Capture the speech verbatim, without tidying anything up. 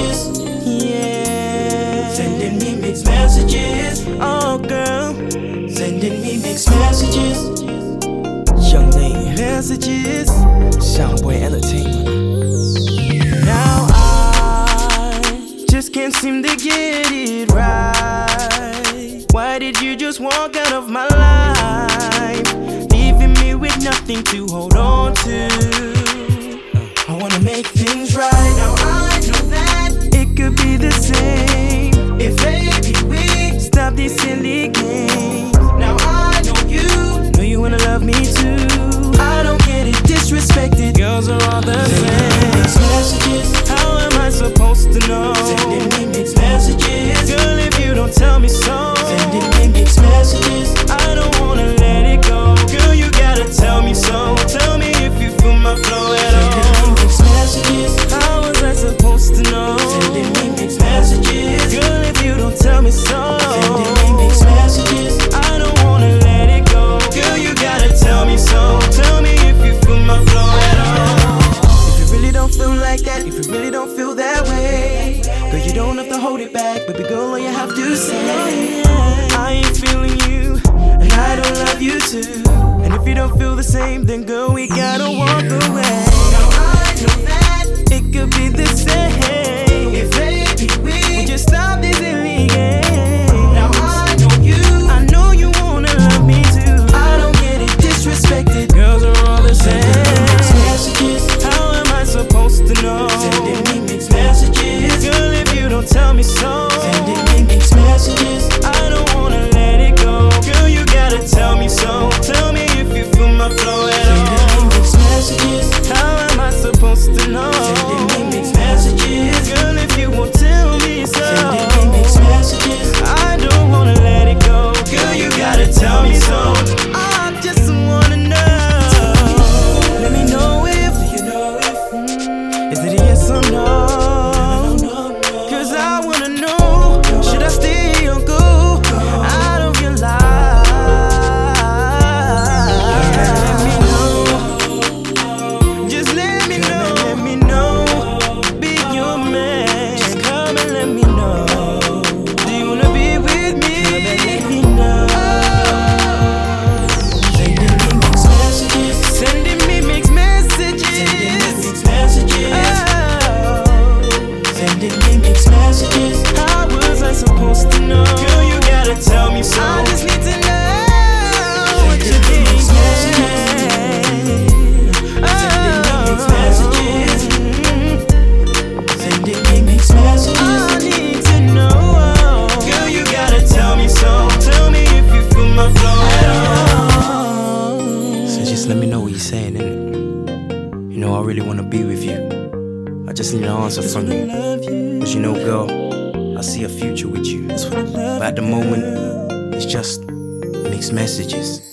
messages. Yeah. Sending me mixed messages. Oh girl, sending me mixed messages. Young Nate messages. Soundboy Entertainment. Now I just can't seem to get it right. Why did you just walk out of my life, leaving me with nothing to hold on to? I wanna make things right. Now I know that it could be the same if baby we stop these silly games. Now I know you know you wanna love me too. I don't get it disrespected. Girls are all the same. Mixed messages. How am I supposed to know? Sending me mixed messages. Girl, if you don't tell me so. Sending me mixed messages. I don't wanna let it go. Girl, you gotta tell me so. Tell me if you feel my flow at all. Sending me mixed messages. How was I supposed to know? Sending me mixed messages. Girl, if you don't tell me so. Sending me mixed messages. I don't wanna let it go. Girl, you gotta tell me so. Tell me if you feel my flow at all. If you really don't feel like that, if you really don't feel that way, girl, you don't have to hold it back. Baby girl, all you have to say, I ain't feeling you, and I don't love you too. And if you don't feel the same, then girl, we gotta walk away. Now I know that it could be the same if baby we would just stop this silly game. Now I know you I know you wanna love me too. I don't get it disrespected. Girls are all the same. Mixed messages. How am I supposed to know? Sending me mixed messages. Girl, if you don't tell me so. Sending me mixed messages. I don't wanna let it go. Girl, you gotta tell me so. Tell me if you feel my flow at all. Sending me mixed messages. How am I supposed to know? Sending me mixed messages. Girl, if you won't tell me so. Sending me mixed messages. I don't wanna let it go. Girl, you gotta tell me so. I just wanna know. Let me know if Do you know if mm, is it a yes or no? no, no, no. Cause I wanna know, should I stay or go out of your life? Let me know, just let me know, let me know, be your man. Just come and let me know. Do you wanna be with me? Let me know. Sending me mixed messages. Sending me mixed messages. Sending me mixed messages. Oh. Sending me mixed messages. How was I supposed to know? Girl, you gotta tell me so. I just need to know what you think. Sending me mixed messages. I need to know. Girl, you gotta tell me so. Tell me if you feel my flow at all. So just let me know what you're saying, innit? You know, I really wanna be with you. I just need an answer from you. Cause you know, girl, I see a future with you. But at the moment, it's just mixed messages.